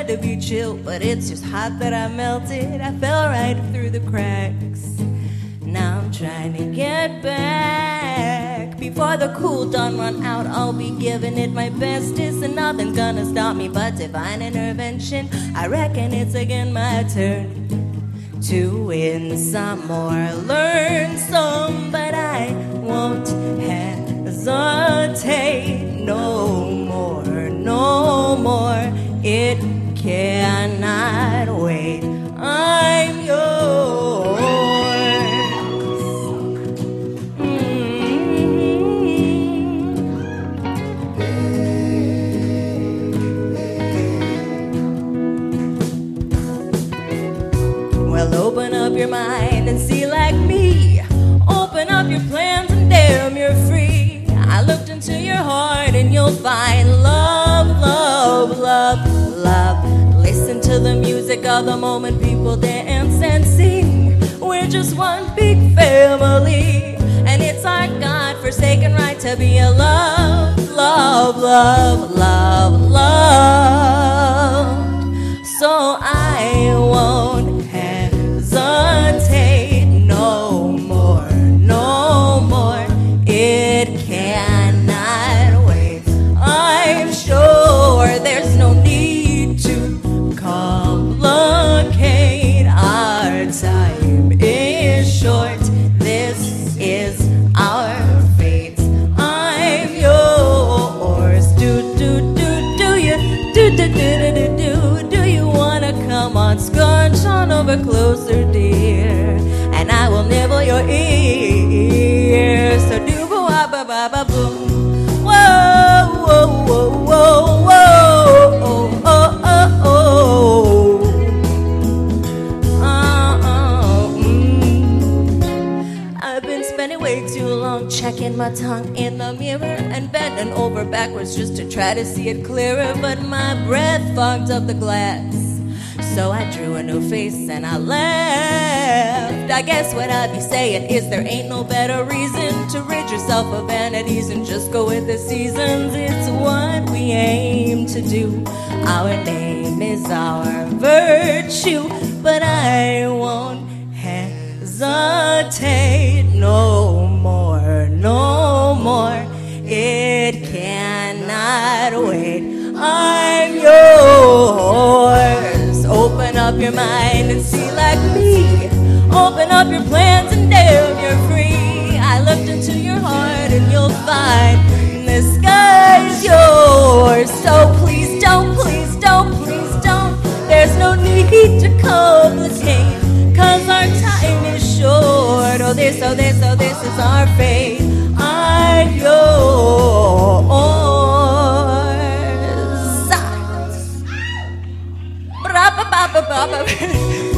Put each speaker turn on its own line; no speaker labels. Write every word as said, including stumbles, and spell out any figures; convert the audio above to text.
tried to be chill, but it's just hot that I melted. I fell right through the cracks. Now I'm trying to get back. Before the cool done run out, I'll be giving it my bestest, and nothing's gonna stop me but divine intervention. I reckon it's again my turn to win some or learn some, but I won't hesitate no more, no more. It cannot wait. I'm yours. Well, open up your mind and see like me. Open up your plans and damn, you're free. I looked into your heart and you'll find love, love, love, love. Listen to the music of the moment, people dance and sing. We're just one big family, and it's our God-forsaken right to be a love, love, love, love, love. So I won't hesitate no more, no more. It cannot wait. I'm sure there's no need to complicate. Our time is short. This is our fate. I'm yours. Do do do do you do do do do do do. Do you wanna come on, scooch on over closer, dear, and I will nibble your ear. So do ba ba ba ba boom. Whoa whoa whoa whoa whoa oh oh oh oh. Uh-uh, mm. I've been spending way too long checking my tongue in the mirror and bending over backwards just to try to see it clearer, but my breath fogged up the glass. So I drew a new face and I laughed. I guess what I'd be saying is there ain't no better reason to rid yourself of vanities and just go with the seasons. It's what we aim to do. Our name is our virtue, but I won't hesitate no more, no more. It cannot wait. I'm yours. Open up your mind and see like me. Open up your plans and damn, you're free. I looked into your heart and you'll find the sky's yours. So please don't, please don't, please don't. There's no need to complicate, cause our time is short. Oh this, oh this, oh this is our fate. I'm yours. Ba ba ba ba ba.